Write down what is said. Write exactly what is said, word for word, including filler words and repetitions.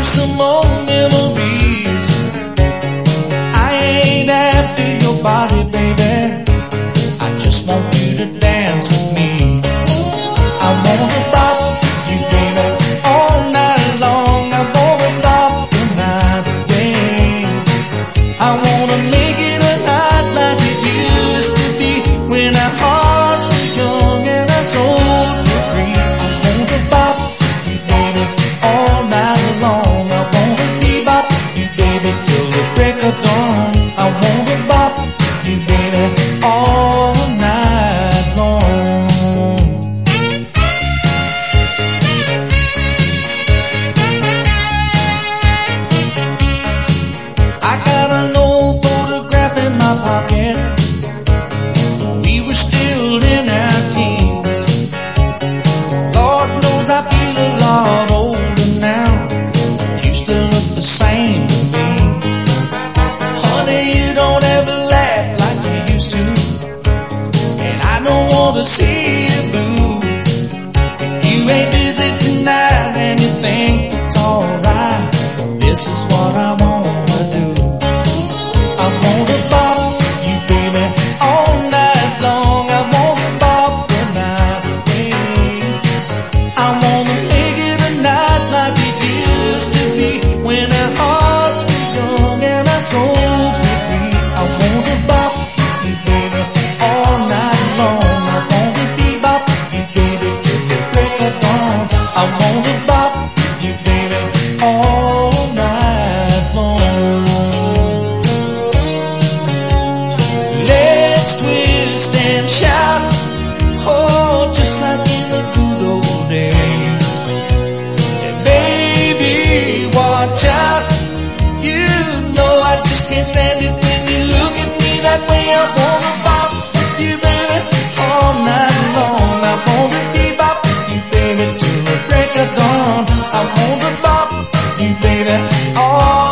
some more memories. I ain't after your body, baby. I just want you to dance with me. I wanna bop you, baby, all night long. I wanna bop the night away. I wanna make it a night like it used to be, when our hearts were young and our souls were free. I wanna bop you, baby, all night long. I wanna bebop you, baby, till the break of dawn. I wanna bop you, baby, all night long. I got an old photograph in my pocket. We were still in our teens. Lord knows I feel a lot older now. You still look the same to me. Honey, you don't ever laugh like you used to, and I don't want to see you blue. If you ain't busy tonight and you think it's alright, this is what I wanna do. I wanna bop you, baby, all night long. I wanna bop the night away. I wanna make it a night like it used to be, when our hearts were young and our souls were free. I wanna bop you, baby, all night long. I wanna bebop you, baby, till the break of dawn. I wanna bop you, baby, all night long. Let's twist and shout, oh, just like in the good old days. And baby, watch out, you know I just can't stand it when you look at me that way. I wanna bop with you, baby, all night long. I wanna bebop you, baby, till the break of dawn. I wanna bop you, baby, all